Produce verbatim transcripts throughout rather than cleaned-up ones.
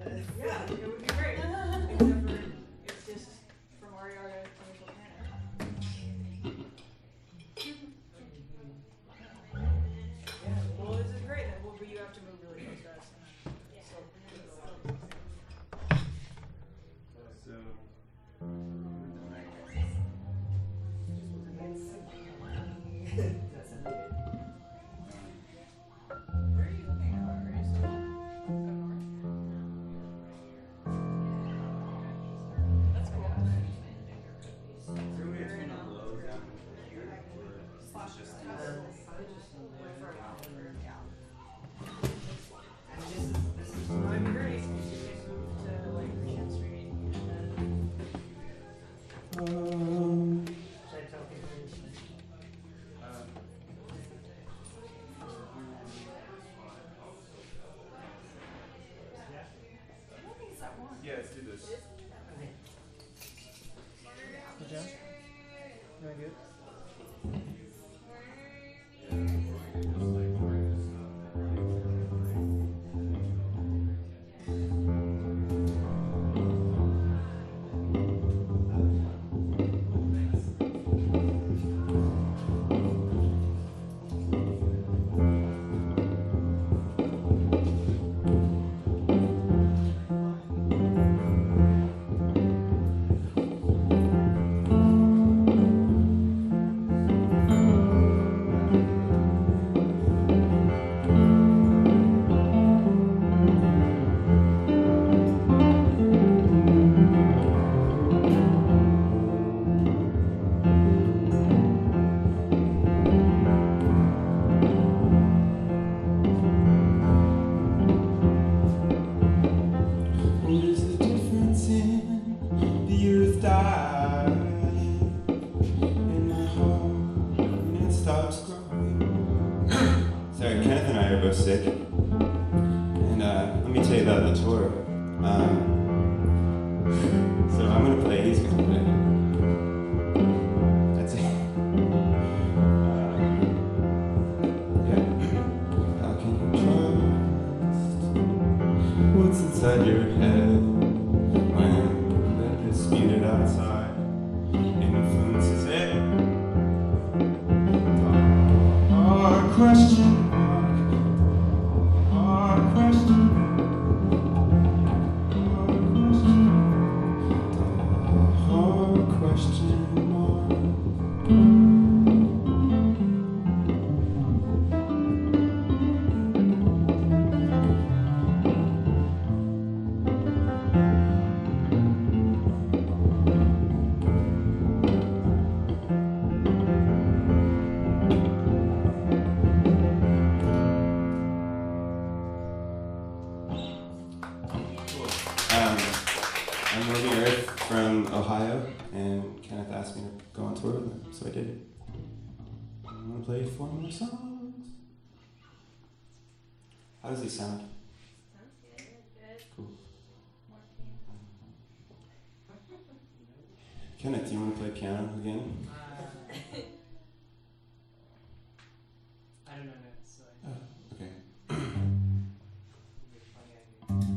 Yeah, it would be great. Except for it's just from R E R to Chemical Planet. Yeah, well, this is great. Then, well, but you have to move really close to us. So, So, where are you looking at? Are you still up north? That's cool. so we have to blow down here, or Slash it's just test. Like for a while. That'd be great. You guys move to like Christian Street and then Um, Should I tell people this thing? um, yeah, let's do this. Okay. Good job. Very good. What is the difference in the earth dying in my heart when it stops growing? Sorry, Kenneth and I are both sick. And uh, let me tell you about the tour. Um, so I'm gonna play, he's gonna play. That's it. Uh, yeah. How can you trust what's inside your head when the disputed outside influences it? Our question mark, our question mark, our question mark. Um, I'm Morgan Earth from Ohio, and Kenneth asked me to go on tour with him, so I did. I'm gonna play four more songs. How does he sound? sounds good. Good. Cool. More Kenneth, do you want to play piano again? Uh, I don't know notes, so I Oh, okay. it'd be a funny idea.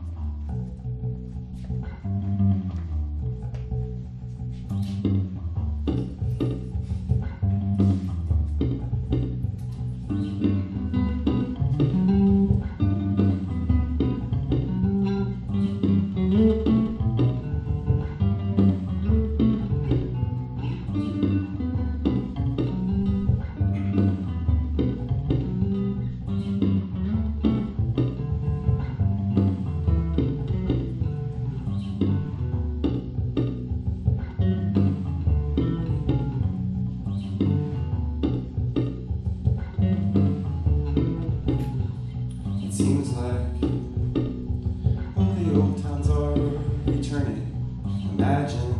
It seems like all the old towns are returning. Imagine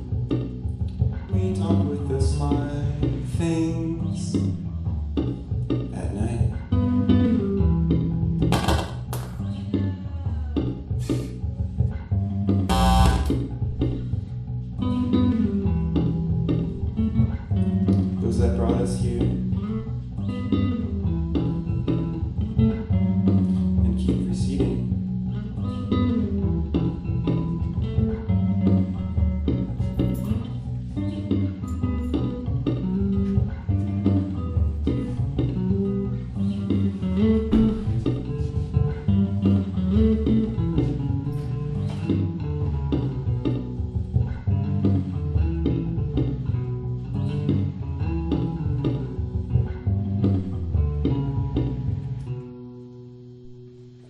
we talk with the slime things at night. Those that brought us here and keep receding.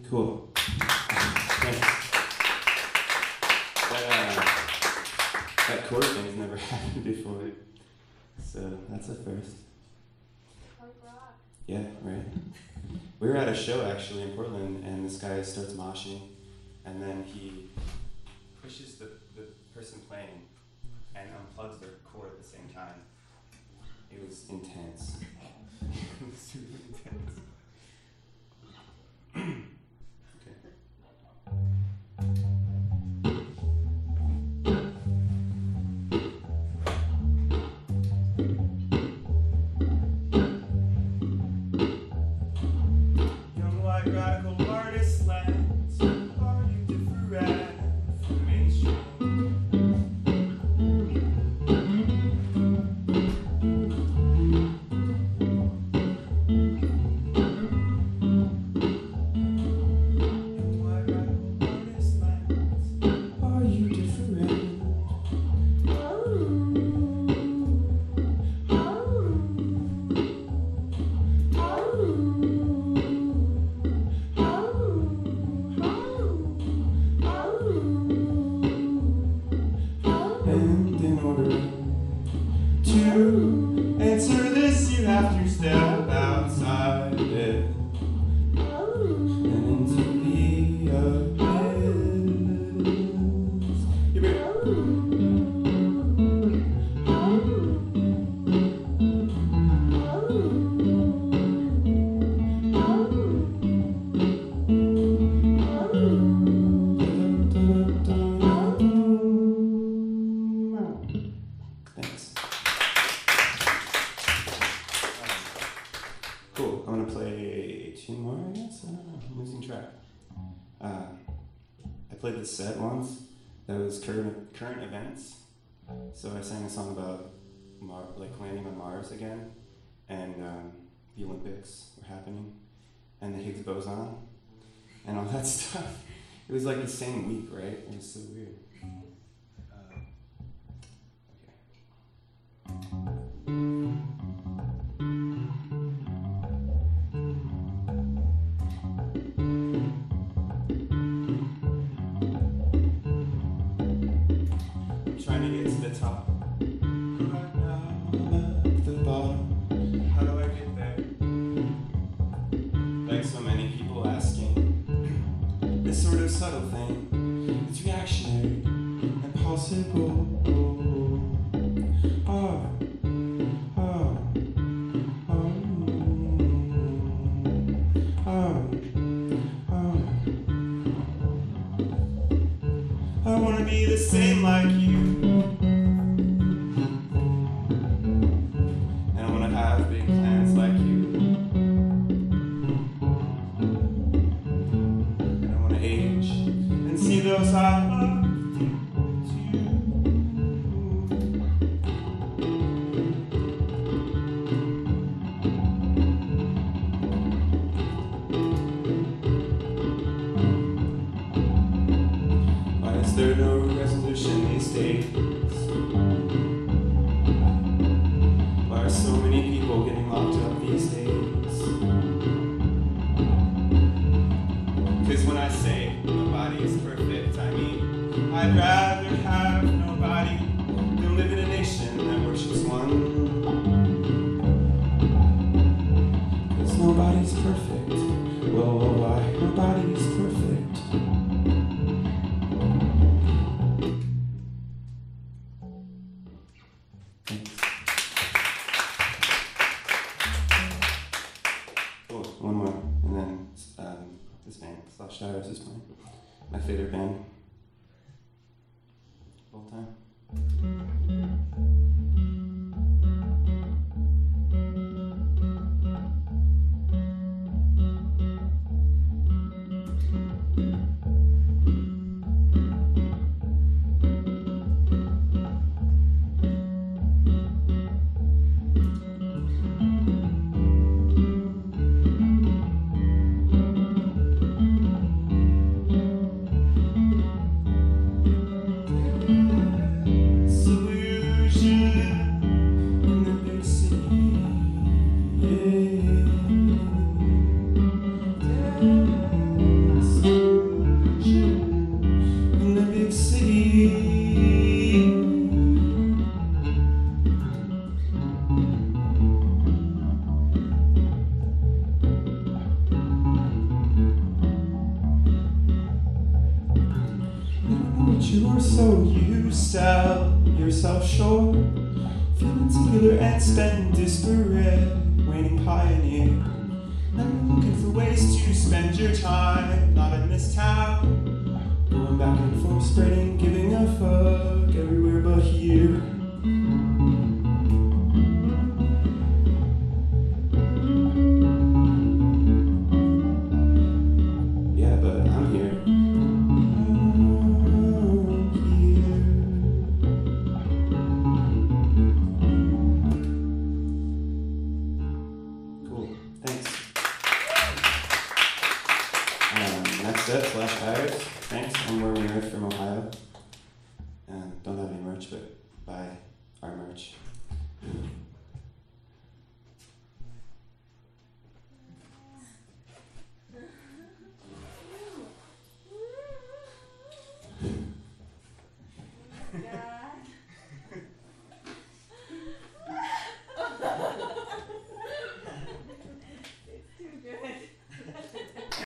Cool. Thanks. That, uh, that chord thing's never happened before. So that's a first. Punk rock. Yeah, right. We were at a show actually in Portland, and this guy starts moshing, and then he pushes the, the person playing and unplugs their cord at the same time. It was intense. It was super intense. Young white radical artist lands, are you different from mainstream? Young white radical artist lands, are you different? And in order to answer this, you have to step outside it and into the abyss. You ready? Thanks. Cool. I'm gonna play two more, I guess. I don't know. I'm losing track. Uh, I played this set once that was current current events. So I sang a song about Mar- like landing on Mars again, and um, the Olympics were happening, and the Higgs boson, and all that stuff. It was like the same week, right? It was so weird. Uh, I'm trying to get to the top. Right now I'm at the bottom. How do I get there? Like so many people asking, this sort of subtle thing, it's reactionary and possible. Oh, oh, oh, oh, oh. I wanna be the same like you, and I wanna have big plans like you, and I wanna age and see those I loved too. Why is there no resolution these days? Why are so many people getting locked up these days? Cause when I say nobody is perfect, I mean I'd rather have nobody than live in a nation that worships one. Cause nobody's perfect. Well, why? Nobody's perfect. Cool, one more, and then um, this band, Slash Shires, is playing. My favorite band of all time. But you were so you sell yourself short, feeling singular and spent disparate, waning pioneer. Now you're looking for ways to spend your time, not in this town, going back and forth, spreading, giving a fuck everywhere but here. Yeah, but I'm here. Cool, thanks. Um, next up, Flash Tires. Thanks, I'm Wormy Earth from Ohio. Um, don't have any merch, but buy our merch.